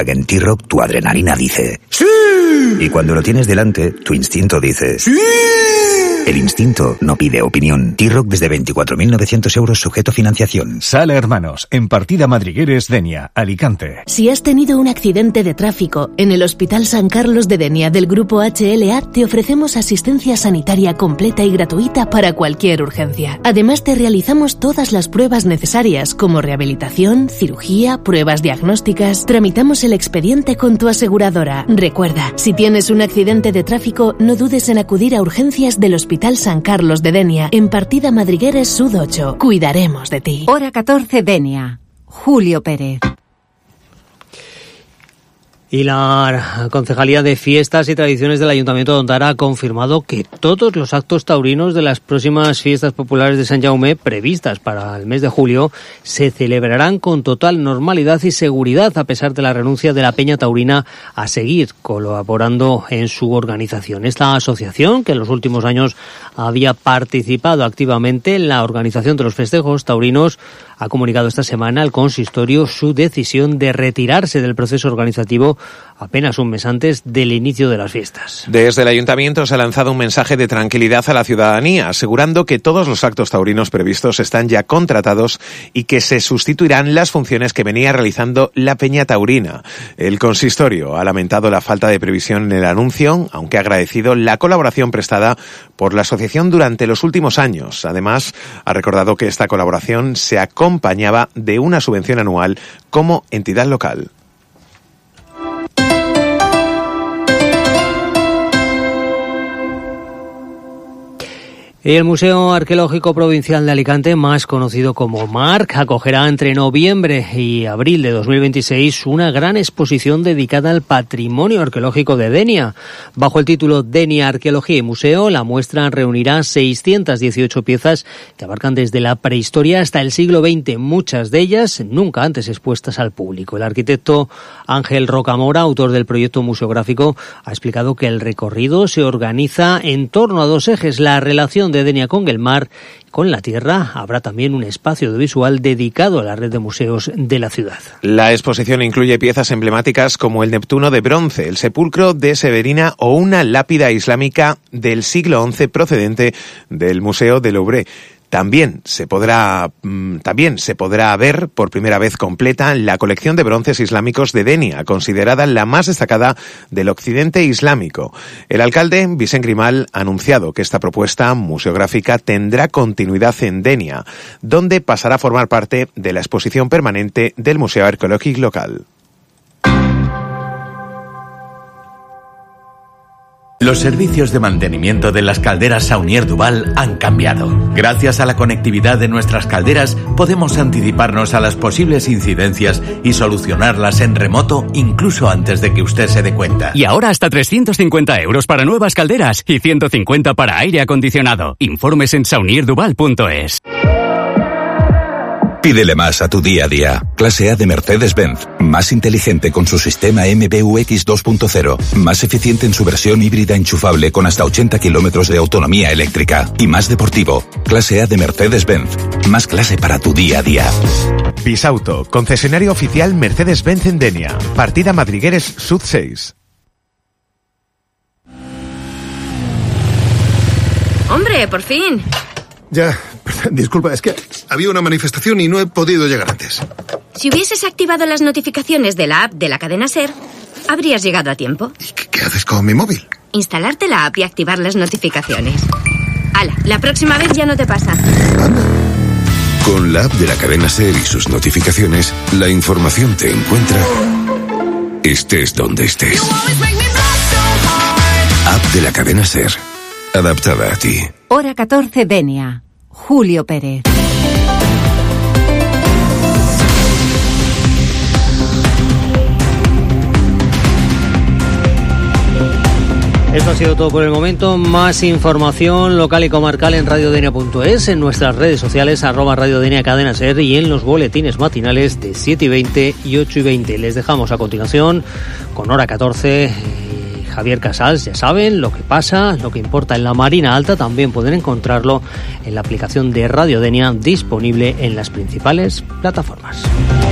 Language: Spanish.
Volkswagen T-Roc, tu adrenalina dice ¡sí! Y cuando lo tienes delante, tu instinto dice ¡sí! El instinto no pide opinión. T-Roc desde 24.900 euros sujeto a financiación. Sala Hermanos, en Partida Madrigueres, Denia, Alicante. Si has tenido un accidente de tráfico, en el Hospital San Carlos de Denia del Grupo HLA te ofrecemos asistencia sanitaria completa y gratuita para cualquier urgencia. Además te realizamos todas las pruebas necesarias como rehabilitación, cirugía, pruebas diagnósticas. Tramitamos el expediente con tu aseguradora. Recuerda, si tienes un accidente de tráfico, no dudes en acudir a urgencias del Hospital San Carlos de Denia, en Partida Madrigueres Sud 8. Cuidaremos de ti. Hora 14 Denia. Julio Pérez. Y la Concejalía de Fiestas y Tradiciones del Ayuntamiento de Ondara ha confirmado que todos los actos taurinos de las próximas fiestas populares de Sant Jaume, previstas para el mes de julio, se celebrarán con total normalidad y seguridad, a pesar de la renuncia de la Peña Taurina a seguir colaborando en su organización. Esta asociación, que en los últimos años había participado activamente en la organización de los festejos taurinos, ha comunicado esta semana al consistorio su decisión de retirarse del proceso organizativo apenas un mes antes del inicio de las fiestas. Desde el Ayuntamiento se ha lanzado un mensaje de tranquilidad a la ciudadanía, asegurando que todos los actos taurinos previstos están ya contratados y que se sustituirán las funciones que venía realizando la Peña Taurina. El consistorio ha lamentado la falta de previsión en el anuncio, aunque ha agradecido la colaboración prestada por la asociación durante los últimos años. Además, ha recordado que esta colaboración se acompañaba de una subvención anual como entidad local. El Museo Arqueológico Provincial de Alicante, más conocido como MARC, acogerá entre noviembre y abril de 2026 una gran exposición dedicada al patrimonio arqueológico de Denia. Bajo el título Denia Arqueología y Museo, la muestra reunirá 618 piezas que abarcan desde la prehistoria hasta el siglo XX, muchas de ellas nunca antes expuestas al público. El arquitecto Ángel Rocamora, autor del proyecto museográfico, ha explicado que el recorrido se organiza en torno a dos ejes: la relación de Denia con el mar, con la tierra. Habrá también un espacio audiovisual dedicado a la red de museos de la ciudad. La exposición incluye piezas emblemáticas como el Neptuno de bronce, el sepulcro de Severina o una lápida islámica del siglo XI procedente del Museo del Louvre. También se podrá ver por primera vez completa la colección de bronces islámicos de Denia, considerada la más destacada del occidente islámico. El alcalde, Vicent Grimal, ha anunciado que esta propuesta museográfica tendrá continuidad en Denia, donde pasará a formar parte de la exposición permanente del Museo Arqueológico local. Los servicios de mantenimiento de las calderas Saunier Duval han cambiado. Gracias a la conectividad de nuestras calderas, podemos anticiparnos a las posibles incidencias y solucionarlas en remoto incluso antes de que usted se dé cuenta. Y ahora hasta 350 euros para nuevas calderas y 150 para aire acondicionado. Informes en saunierduval.es. Pídele más a tu día a día. Clase A de Mercedes-Benz. Más inteligente con su sistema MBUX 2.0. Más eficiente en su versión híbrida enchufable con hasta 80 kilómetros de autonomía eléctrica. Y más deportivo. Clase A de Mercedes-Benz. Más clase para tu día a día. Bisauto, concesionario oficial Mercedes-Benz en Denia. Partida Madrigueres Sud 6. ¡Hombre, por fin! Ya, disculpa, es que había una manifestación y no he podido llegar antes. Si hubieses activado las notificaciones de la app de la cadena SER, habrías llegado a tiempo. ¿Y qué haces con mi móvil? Instalarte la app y activar las notificaciones. ¡Hala! La próxima vez ya no te pasa. Anda. Con la app de la cadena SER y sus notificaciones, la información te encuentra estés donde estés. App de la cadena SER. Adaptada a ti. Hora 14 Denia. Julio Pérez. Esto ha sido todo por el momento. Más información local y comarcal en radiodenia.es, en nuestras redes sociales @radiodenia cadena SER y en los boletines matinales de 7:20 y 8:20. Les dejamos a continuación con Hora 14. Javier Casals, ya saben lo que pasa, lo que importa en la Marina Alta. También pueden encontrarlo en la aplicación de Radio Denia, disponible en las principales plataformas.